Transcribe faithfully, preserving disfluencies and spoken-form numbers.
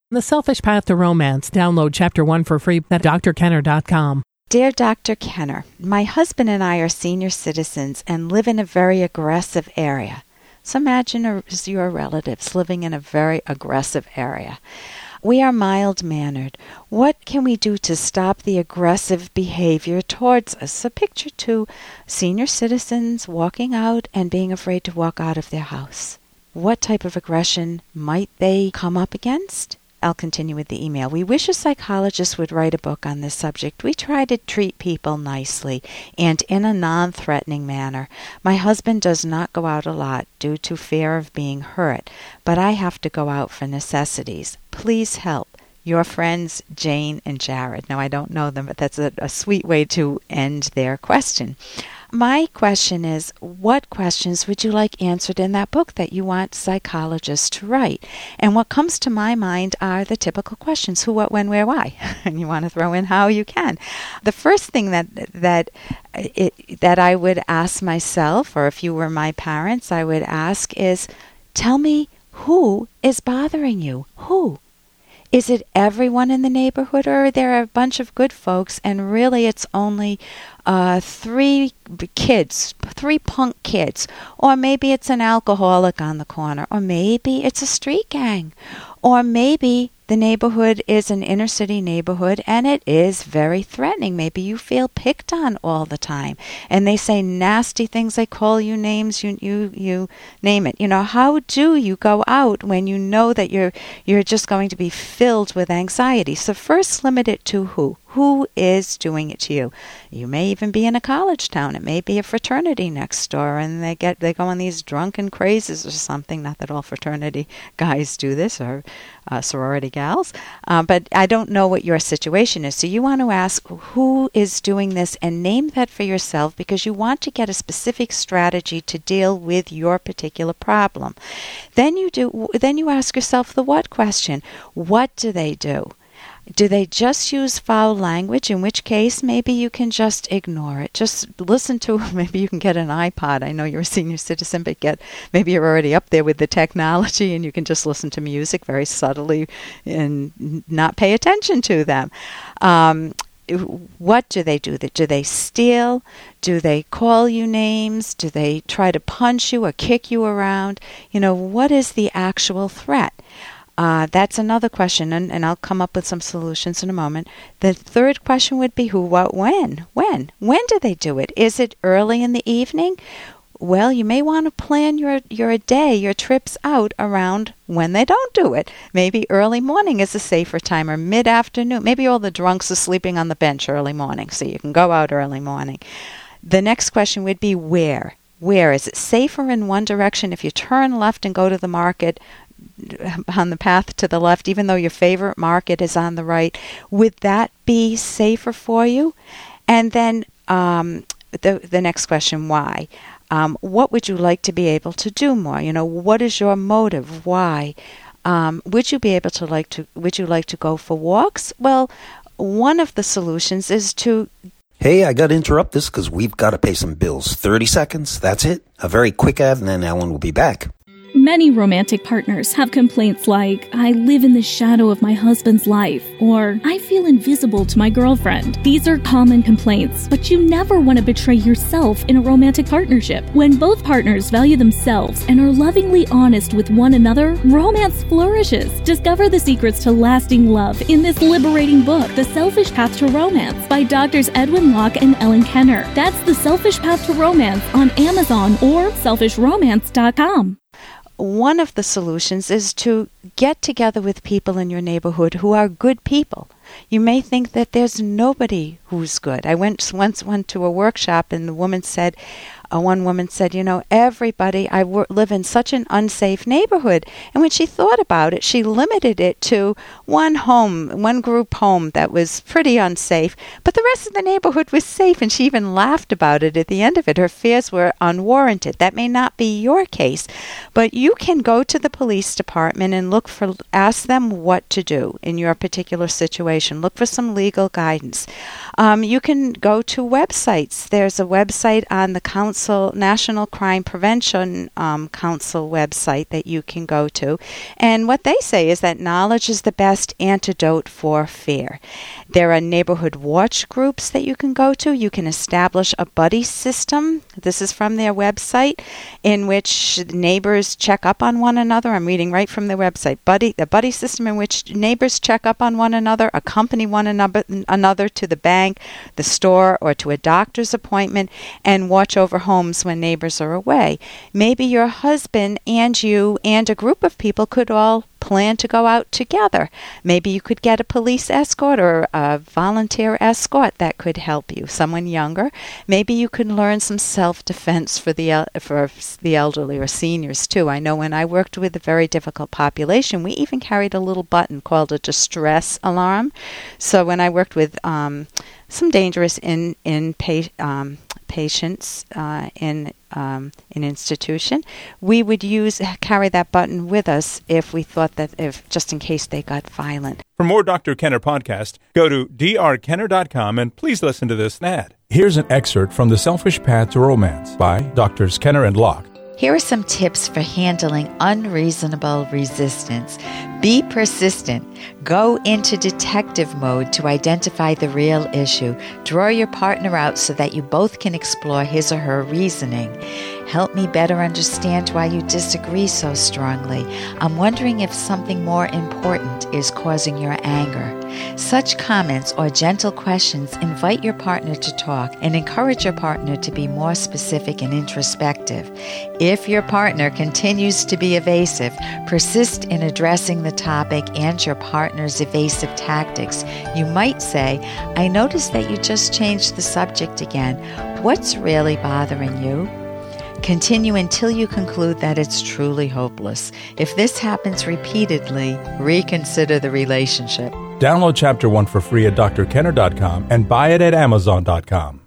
The Selfish Path to Romance. Download Chapter one for free at d r kenner dot com. Dear Doctor Kenner, my husband and I are senior citizens and live in a very aggressive area. So imagine a, your relatives living in a very aggressive area. We are mild-mannered. What can we do to stop the aggressive behavior towards us? So picture two senior citizens walking out and being afraid to walk out of their house. What type of aggression might they come up against? I'll continue with the email. We wish a psychologist would write a book on this subject. We try to treat people nicely and in a non-threatening manner. My husband does not go out a lot due to fear of being hurt, but I have to go out for necessities. Please help. Your friends, Jane and Jared. Now, I don't know them, but that's a, a sweet way to end their question. My question is, what questions would you like answered in that book that you want psychologists to write? And what comes to my mind are the typical questions: who, what, when, where, why? And you want to throw in how you can. The first thing that that it, that I would ask myself, or if you were my parents, I would ask is, tell me who is bothering you? Who? Is it everyone in the neighborhood, or are there a bunch of good folks and really it's only uh, three kids, three punk kids? Or maybe it's an alcoholic on the corner, or maybe it's a street gang, or maybe the neighborhood is an inner city neighborhood and it is very threatening. Maybe you feel picked on all the time and they say nasty things, they call you names, you you you name it. You know, how do you go out when you know that you're you're just going to be filled with anxiety? So first limit it to who. Who is doing it to you? You may even be in a college town. It may be a fraternity next door, and they get they go on these drunken crazes or something. Not that all fraternity guys do this, or uh, sorority gals, uh, but I don't know what your situation is. So you want to ask who is doing this and name that for yourself, because you want to get a specific strategy to deal with your particular problem. Then you do. Then you ask yourself the what question. What do they do? Do they just use foul language, in which case maybe you can just ignore it. Just listen to, maybe you can get an iPod. I know you're a senior citizen, but get maybe you're already up there with the technology and you can just listen to music very subtly and not pay attention to them. Um, what do they do? Do they steal? Do they call you names? Do they try to punch you or kick you around? You know, what is the actual threat? Uh, that's another question, and, and I'll come up with some solutions in a moment. The third question would be who, what, when? When? When do they do it? Is it early in the evening? Well, you may want to plan your, your day, your trips out around when they don't do it. Maybe early morning is a safer time, or mid-afternoon. Maybe all the drunks are sleeping on the bench early morning, so you can go out early morning. The next question would be where? Where? Is it safer in one direction if you turn left and go to the market on the path to the left, even though your favorite market is on the right? Would that be safer for you? And then um, the the next question, why? Um, what would you like to be able to do more? You know, what is your motive? Why? Um, would you be able to like to? Would you like to go for walks? Well, one of the solutions is to. Hey, I got to interrupt this because we've got to pay some bills. thirty seconds, that's it. A very quick ad, and then Ellen will be back. Many romantic partners have complaints like, I live in the shadow of my husband's life, or I feel invisible to my girlfriend. These are common complaints, but you never want to betray yourself in a romantic partnership. When both partners value themselves and are lovingly honest with one another, romance flourishes. Discover the secrets to lasting love in this liberating book, The Selfish Path to Romance, by Doctors Edwin Locke and Ellen Kenner. That's The Selfish Path to Romance on Amazon or selfish romance dot com. One of the solutions is to get together with people in your neighborhood who are good people. You may think that there's nobody who's good. I went once went to a workshop and the woman said, uh, one woman said, you know, everybody, I wor- live in such an unsafe neighborhood. And when she thought about it, she limited it to one home, one group home that was pretty unsafe. But the rest of the neighborhood was safe, and she even laughed about it at the end of it. Her fears were unwarranted. That may not be your case, but you can go to the police department and look for, ask them what to do in your particular situation. Look for some legal guidance. Um, you can go to websites. There's a website on the Council Council, National Crime Prevention um, Council website that you can go to. And what they say is that knowledge is the best antidote for fear. There are neighborhood watch groups that you can go to. You can establish a buddy system. This is from their website, in which neighbors check up on one another. I'm reading right from their website. Buddy, the buddy system in which neighbors check up on one another, accompany one another, another to the bank, the store, or to a doctor's appointment, and watch over homes when neighbors are away. Maybe your husband and you and a group of people could all plan to go out together. Maybe you could get a police escort or a volunteer escort that could help you, someone younger. Maybe you could learn some self-defense for the el- for the elderly or seniors too. I know when I worked with a very difficult population, we even carried a little button called a distress alarm. So when I worked with um, some dangerous in in pa- um, patients uh, in um, an institution, we would use carry that button with us if we thought that if just in case they got violent. For more Doctor Kenner podcast, go to d r kenner dot com and please listen to this ad. Here's an excerpt from The Selfish Path to Romance by Doctors Kenner and Locke. Here are some tips for handling unreasonable resistance. Be persistent. Go into detective mode to identify the real issue. Draw your partner out so that you both can explore his or her reasoning. Help me better understand why you disagree so strongly. I'm wondering if something more important is causing your anger. Such comments or gentle questions invite your partner to talk and encourage your partner to be more specific and introspective. If your partner continues to be evasive, persist in addressing the topic and your partner's evasive tactics. You might say, I noticed that you just changed the subject again. What's really bothering you? Continue until you conclude that it's truly hopeless. If this happens repeatedly, reconsider the relationship. Download Chapter one for free at d r kenner dot com and buy it at amazon dot com.